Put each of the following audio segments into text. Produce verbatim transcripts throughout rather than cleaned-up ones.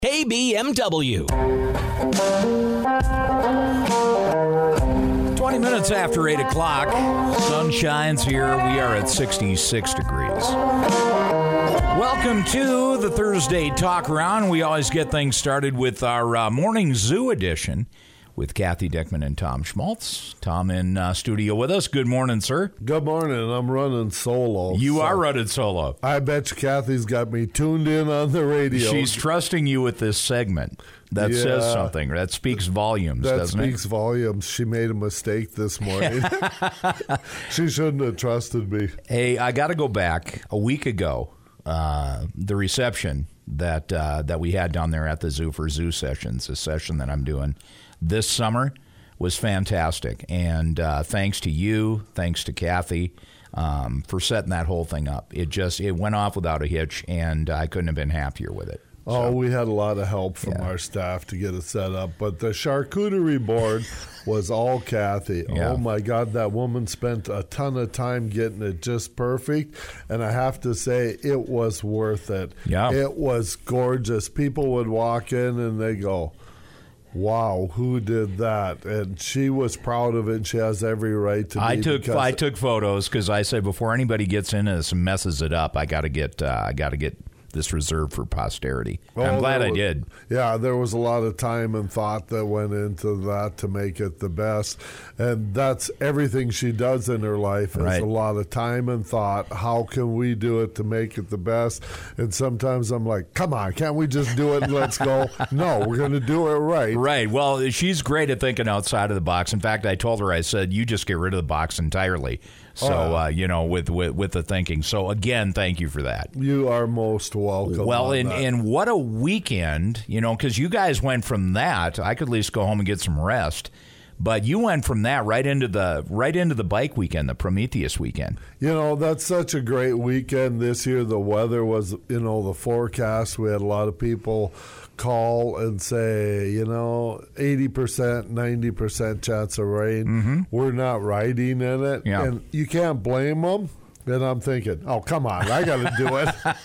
Hey, B M W. twenty minutes after eight o'clock. Sun shines here. We are at sixty-six degrees. Welcome to the Thursday Talk Round. We always get things started with our uh, Morning Zoo edition with Kathy Dickman and Tom Schmaltz. Tom in uh, studio with us. Good morning, sir. Good morning. I'm running solo. You so are running solo. I bet you Kathy's got me tuned in on the radio. She's trusting you with this segment. That Yeah. says something. That speaks volumes, that doesn't speaks it? volumes. She made a mistake this morning. She shouldn't have trusted me. Hey, I got to go back a week ago. Uh, the reception that uh, that we had down there at the zoo for Zoo Sessions, a session that I'm doing this summer, was fantastic. And uh, thanks to you, thanks to Kathy, um, for setting that whole thing up. It just it went off without a hitch, and I couldn't have been happier with it. Oh, So, we had a lot of help from Yeah. our staff to get it set up. But the charcuterie board was all Kathy. Yeah. Oh, my God, that woman spent a ton of time getting it just perfect. And I have to say, it was worth it. Yeah. It was gorgeous. People would walk in and they go, wow, who did that? And she was proud of it, and she has every right to be. I took because- I took photos because I said before anybody gets in this and messes it up, I got to get uh, I got to get this reserved for posterity. And I'm Oh, glad there I was- did. Yeah, there was a lot of time and thought that went into that to make it the best. And that's everything she does in her life is Right. a lot of time and thought. How can we do it to make it the best? And sometimes I'm like, come on, can't we just do it and let's go? No, we're going to do it right. Right. Well, she's great at thinking outside of the box. In fact, I told her, I said, you just get rid of the box entirely. So, Oh. uh, you know, with, with with the thinking. So, again, thank you for that. You are most welcome. Well, on and, that. and what a weekend, you know, because you guys went from that. I could at least go home and get some rest. But you went from that right into the right into the bike weekend, the Prometheus weekend. You know, that's such a great weekend this year. The weather was, you know, the forecast. We had a lot of people call and say, you know, eighty percent, ninety percent chance of rain. Mm-hmm. We're not riding in it. Yeah. And you can't blame them. And I'm thinking, oh, come on, I got to do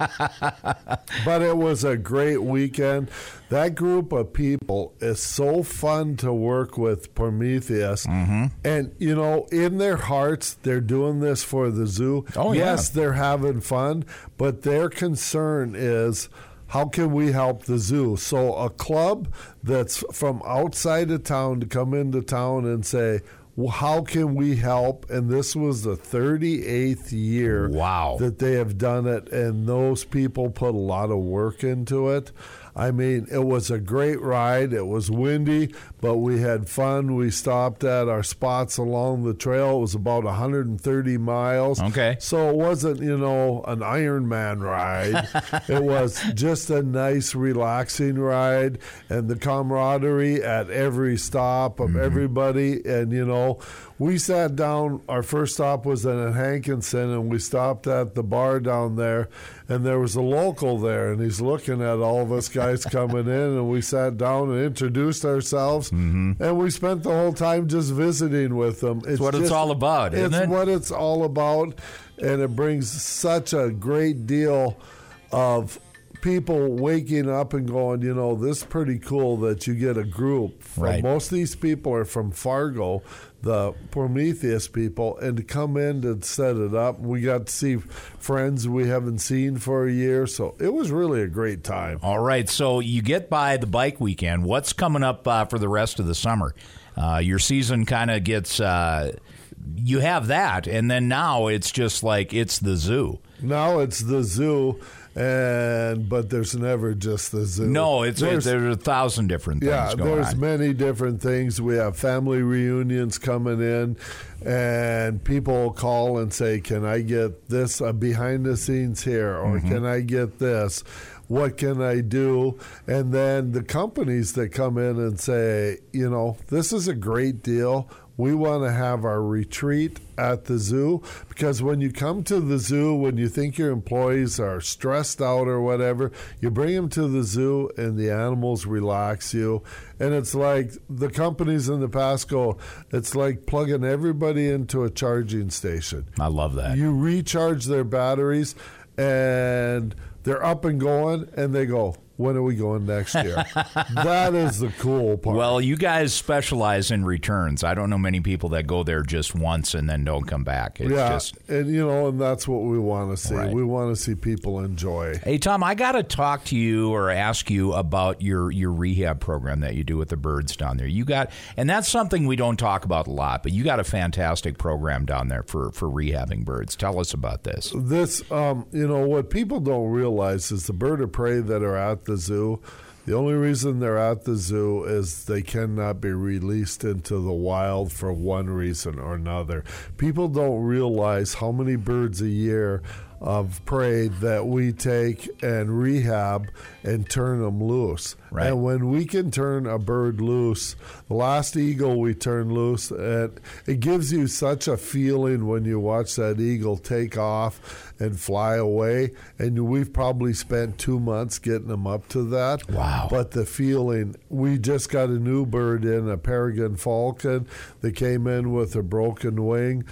it. But it was a great weekend. That group of people is so fun to work with, Prometheus. Mm-hmm. And, you know, in their hearts, they're doing this for the zoo. Oh, yeah. Yes, they're having fun, but their concern is, how can we help the zoo? So a club that's from outside of town to come into town and say, well, how can we help? And this was the thirty-eighth year Wow. that they have done it, and those people put a lot of work into it. I mean, it was a great ride. It was windy, but we had fun. We stopped at our spots along the trail. It was about one hundred thirty miles. Okay. So it wasn't, you know, an Ironman ride. It was just a nice, relaxing ride, and the camaraderie at every stop of everybody. And, you know, we sat down. Our first stop was in Hankinson, and we stopped at the bar down there, and there was a local there, and he's looking at all of us guys coming in, and we sat down and introduced ourselves, and we spent the whole time just visiting with them. It's That's what it's just- all about, isn't it's it? what it's all about, and it brings such a great deal of people waking up and going, you know, this is pretty cool that you get a group. From, Right. Most of these people are from Fargo, the Prometheus people, and to come in to set it up. We got to see friends we haven't seen for a year, so it was really a great time. All right, so you get by the bike weekend. What's coming up uh, for the rest of the summer? Uh, your season kind of gets, uh, you have that, and then now it's just like it's the zoo. Now it's the zoo, and but there's never just the zoo. No, it's There's- there's a thousand different things Yeah, going there's on. many different things. We have family reunions coming in, and people call and say, can I get this uh, behind the scenes here, or Mm-hmm. can I get this? What can I do? And then the companies that come in and say, you know, this is a great deal. We want to have our retreat at the zoo, because when you come to the zoo, when you think your employees are stressed out or whatever, you bring them to the zoo and the animals relax you. And it's like the companies in the past go, it's like plugging everybody into a charging station. I love that. You recharge their batteries and they're up and going, and they go, when are we going next year? That is the cool part. Well, you guys specialize in returns. I don't know many people that go there just once and then don't come back. It's yeah, just... and you know, and that's what we want to see. Right. We want to see people enjoy. Hey, Tom, I got to talk to you or ask you about your, your rehab program that you do with the birds down there. You got, and that's something we don't talk about a lot, but you got a fantastic program down there for, for rehabbing birds. Tell us about this. This, um, you know, what people don't realize is the bird of prey that are at the zoo, the only reason they're at the zoo is they cannot be released into the wild for one reason or another. People don't realize how many birds a year of prey that we take and rehab and turn them loose. Right. And when we can turn a bird loose, the last eagle we turned loose, and it gives you such a feeling when you watch that eagle take off and fly away. And we've probably spent two months getting them up to that. Wow. But the feeling, we just got a new bird in, a peregrine falcon, that came in with a broken wing.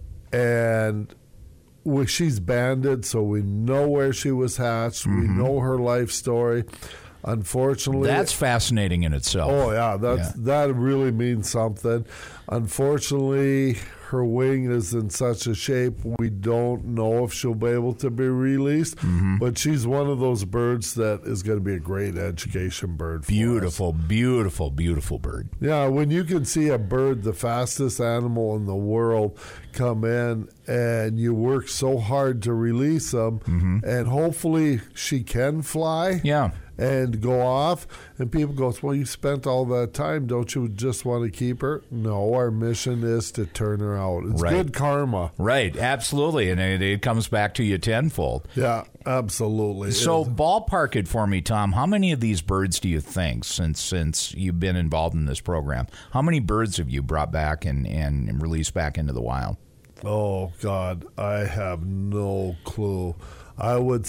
And we, she's banded, so we know where she was hatched. Mm-hmm. We know her life story. Unfortunately, that's fascinating in itself. Oh yeah, that's yeah. that really means something. Unfortunately, her wing is in such a shape we don't know if she'll be able to be released. Mm-hmm. But she's one of those birds that is going to be a great education bird. For beautiful, us. beautiful, beautiful bird. Yeah, when you can see a bird, the fastest animal in the world, come in and you work so hard to release them, mm-hmm. and hopefully she can fly. Yeah. And go off, and people go, well, you spent all that time. Don't you just want to keep her? No, our mission is to turn her out. It's right. good karma. Right, absolutely, and it, it comes back to you tenfold. Yeah, absolutely. So it's, ballpark it for me, Tom. How many of these birds do you think, since since you've been involved in this program, how many birds have you brought back and, and released back into the wild? Oh, God, I have no clue. I would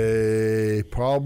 say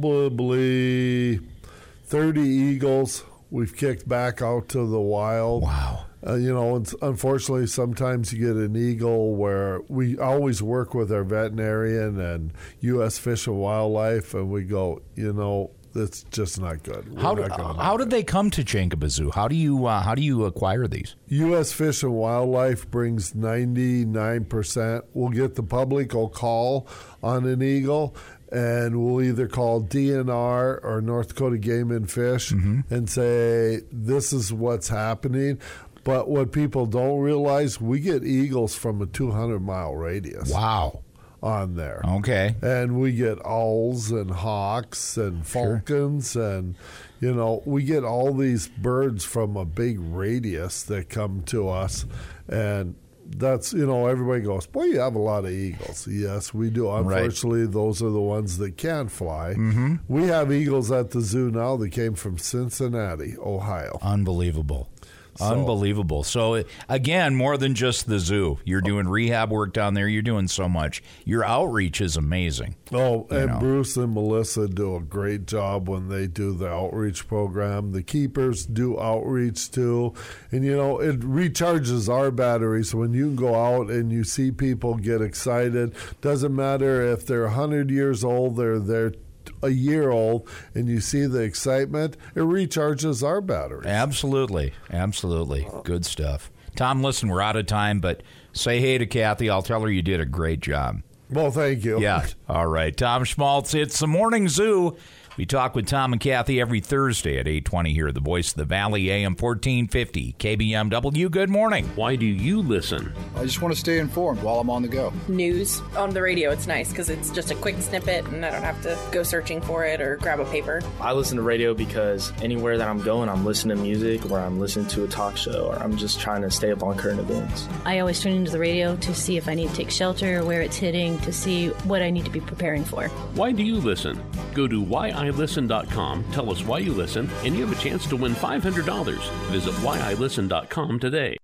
probably thirty eagles we've kicked back out to the wild. Wow. Uh, you know, it's, unfortunately, sometimes you get an eagle where we always work with our veterinarian and U S Fish and Wildlife, and we go, you know, it's just not good. We're how do, not how did they come to Chankaba Zoo? How do you uh, how do you acquire these? U S Fish and Wildlife brings ninety-nine percent. We'll get the public will call on an eagle, and we'll either call D N R or North Dakota Game and Fish mm-hmm. and say, this is what's happening. But what people don't realize, we get eagles from a two hundred mile radius. Wow. On there. Okay. And we get owls and hawks and falcons, sure. and, you know, we get all these birds from a big radius that come to us. And that's, you know, everybody goes, boy, you have a lot of eagles. Yes, we do. Unfortunately, right. those are the ones that can't fly. Mm-hmm. We have eagles at the zoo now that came from Cincinnati, Ohio. Unbelievable. So, Unbelievable. So, again, more than just the zoo. You're doing rehab work down there. You're doing so much. Your outreach is amazing. Oh, and know. Bruce and Melissa do a great job when they do the outreach program. The keepers do outreach, too. And, you know, it recharges our batteries. When you go out and you see people get excited, doesn't matter if they're one hundred years old, they're they're a year old, and you see the excitement, it recharges our batteries. Absolutely. Absolutely. Good stuff. Tom, listen, we're out of time, but say hey to Kathy. I'll tell her you did a great job. Well, thank you. Yeah. All right. Tom Schmaltz, it's the Morning Zoo. We talk with Tom and Kathy every Thursday at eight twenty here at the Voice of the Valley, A M fourteen fifty, K B M W. Good morning. Why do you listen? I just want to stay informed while I'm on the go. News on the radio, it's nice because it's just a quick snippet and I don't have to go searching for it or grab a paper. I listen to radio because anywhere that I'm going, I'm listening to music or I'm listening to a talk show or I'm just trying to stay up on current events. I always tune into the radio to see if I need to take shelter, where it's hitting, to see what I need to be preparing for. Why do you listen? Go to why I listen dot com, tell us why you listen, and you have a chance to win five hundred dollars. Visit why I listen dot com today.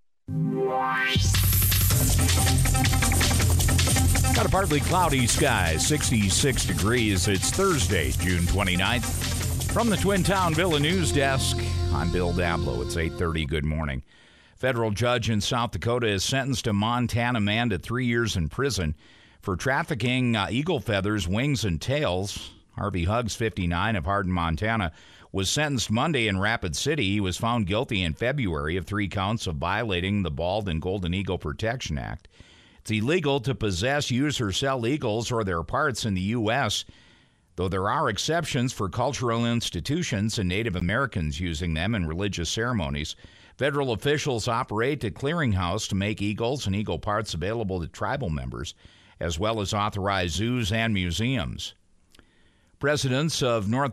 Got a partly cloudy sky, sixty-six degrees. It's Thursday, June twenty-ninth. From the Twin Town Villa News Desk, I'm Bill Dablow. It's eight thirty. Good morning. Federal judge in South Dakota has sentenced a Montana man to three years in prison for trafficking uh, eagle feathers, wings, and tails. Harvey Huggs, fifty-nine, of Hardin, Montana, was sentenced Monday in Rapid City. He was found guilty in February of three counts of violating the Bald and Golden Eagle Protection Act. It's illegal to possess, use, or sell eagles or their parts in the U S, though there are exceptions for cultural institutions and Native Americans using them in religious ceremonies. Federal officials operate a clearinghouse to make eagles and eagle parts available to tribal members, as well as authorize zoos and museums. Presidents of North